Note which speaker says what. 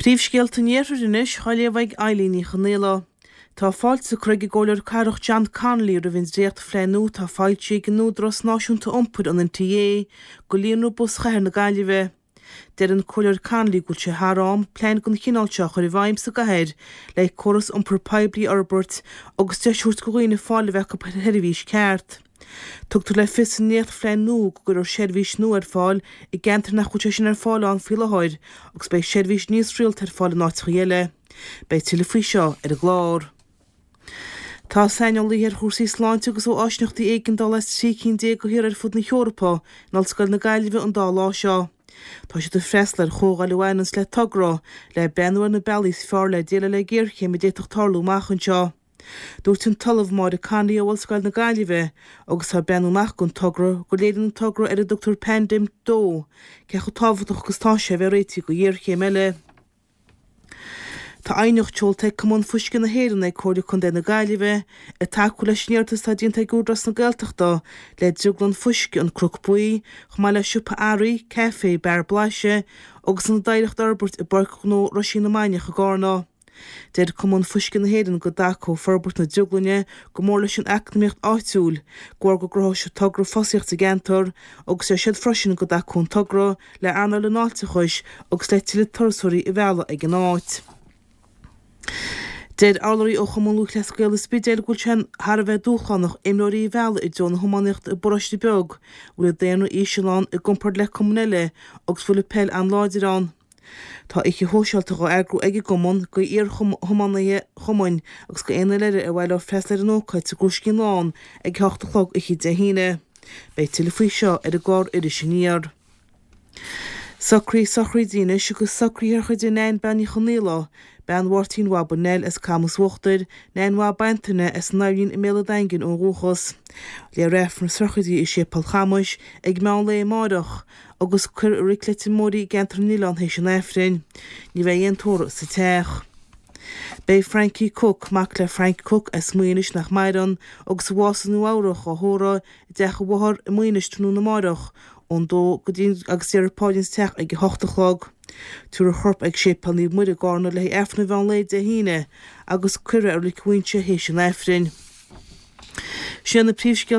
Speaker 1: Príomhscéalta níoris chaile bhaig Eileen chanéla. Tá fáilt sa cruige ggólar carach John Connolly a bhín drécht fleanú tá fáilt sé gnú dros náisiúnta iompar an NTA go líonú bus chair na Gaillimhe. Der an Coilear Connolly gúil sé thárám plein gon chinálteach chuir bhaim sa gahéir le choras iompar Pibli Arbert agus deisiúrt go ghaoine fáil bheith go heirhís ceart. Tugtar le fis an nécht fleanú go gur sérvís nó ar fáil I gentar nach chuirte sin ar fáil an fileáid agus bei sérvís níos rialta ar fáil an áitchaile. Bei tuile faoi seo ar a glár. Tá seinolí ar chósaí sláinte agus ó áisneachtaí éigean dá le 3 go hir ar fud na Eorpa ná scoil na Gaillimhe an dá lá seo. Tá sé do freislar chógáil bhhainans le tugra le benúar na bellís fear le déile le ggéirché me déach tarlú machchan seo. Dúirt an talamh mar a Connolly ó scoil na Gaillimhe agus tá benú mach gon tugra go léidir an tugra ar a Dr. Pendim dó ce chu tábhaach gus tá sé bheith réití go dhéirché meile. Tá ainoch teolta cumán fuiscin na héireann ag cóirú chun na Gaillimhe a taú leis sneartas tá dionanta gúdras na Gaeltachta le dúglan fuisci an cruc buí chumá le siúpa airí, cefé, bear blaise agus an daireacht Arbert I barc nó Roisín na Maineach a gána. Déir cumán fuiscin na héireann go dacó forbert na dúglanne go mór leis an eacnamíocht áitiúil go go grá se tugra fosíocht a gentar agus sé siad freisin go dacún tugra le anna le náilta chuis agus le tiile tursúirí I bhela ag an áit. Déir álaí ó chumúlú leascail spidéil gúil sin thar bheith dúchanach imlóirí bhela I dón thumánacht I boráiste beag bhfuil déanú Íseán I gcompar le cumnéile agus bhfuil pell an láidirán. Tá iche hóseálta go airgrú ag gomón go íor thumánaithe chumáin agus go éana leire ar bhile freislar an ócaid sa grúscin lán ag theachtalog ichi de híine. Bei tuile faoi seo ar a gár idir sinníar. Sacrí díine sigus sacrí ar chuid in benní chonéla, ben wartín wa bonel as camus wochted, nein wa bantene as nauin I méle daingin ó rúchas. Le réfn srachidí I sé palchamuis ag meán le mádach, agus cur ricleti mórí gentar nílan héis an efrin, ní bheith ein tóra sa teach. Bei Frankie Cook, mac le Frank Cook as muoinis nach maidan, agus wasan nu áireach a hóra deach bhar I muoinis trú na mádach, on dó go dín agus ar páidins teach ag hochtachlog. Túr a chorp ag sé palní muide gána le efna bhean le de híine, agus cure ar le cuinte héis an efrin. Sin na príomhscéal